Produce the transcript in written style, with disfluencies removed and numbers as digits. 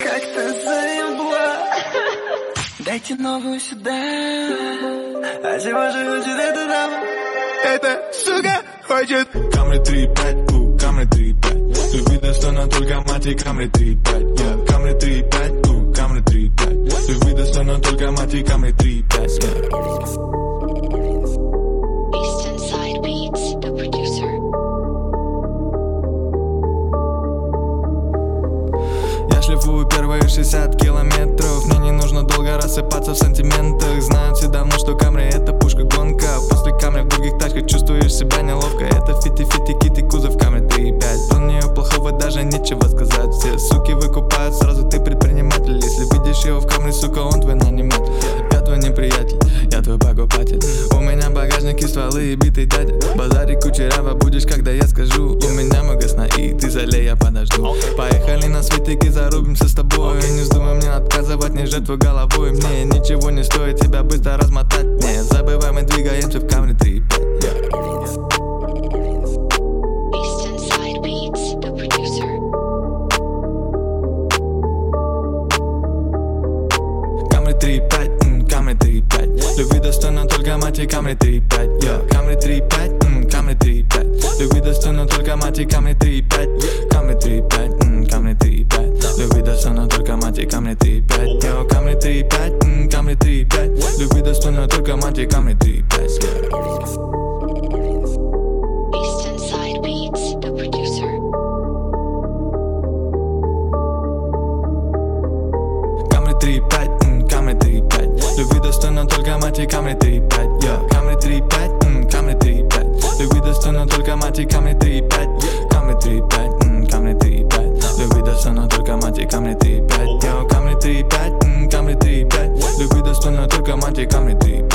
как-то заебла. Дайте новую сюда. А чего же хочет эта дама? Эта сука хочет Камри 3-5, Камри 3-5. Любви достойна только мать и Камри 3-5. Камри 3-5, Камри 3-5. Любви достойна только мать и Камри 3-5. Шлифую первые 60 километров. Мне не нужно долго рассыпаться в сантиментах. Знают все давно, что Камри это пушка-гонка. После Камри в других тачках чувствуешь себя неловко. Это фити-фити кит и кузов Камри 3.5. Про нее плохого даже нечего сказать. Все суки выкупают, сразу ты предприниматель. Если видишь его в Камри, сука, он твой наниматель. Я твой неприятель, я твой покупатель. У меня багажники, стволы и битый дядя. Базарик кучерява будешь, когда я скажу. У меня много сна и ты залей, я подожду. Поехали на светики, зарубимся с тобой. Не вздумай мне отказывать, не жертвуй головой. Мне ничего не стоит тебя быстро размотать. Не забывай, мы двигаемся в Камри 3.5. Камри 3.5, Камри 3.5. Любви достойна только мать и Камри 3.5. Камри 3.5, Камри 3.5. Любви достойна только мать и Камри 3.5. Камри 3.5, Камри 3.5. Любви достойна только мать и Камри 3.5. Камри 3.5, Камри 3.5. Любви достойна только мать и Камри 3.5. Камри 3.5, Камри 3.5. Любви достойна только мать и Камри 3.5. Камри 3.5, Камри 3.5. Любви достойна только мать и Камри 3.5. Камри 3.5, Камри 3.5. Любви достойна только мать и Камри 3.5. Камри 3.5, Камри 3.5. Любви достойна только мать и Камри 3.5.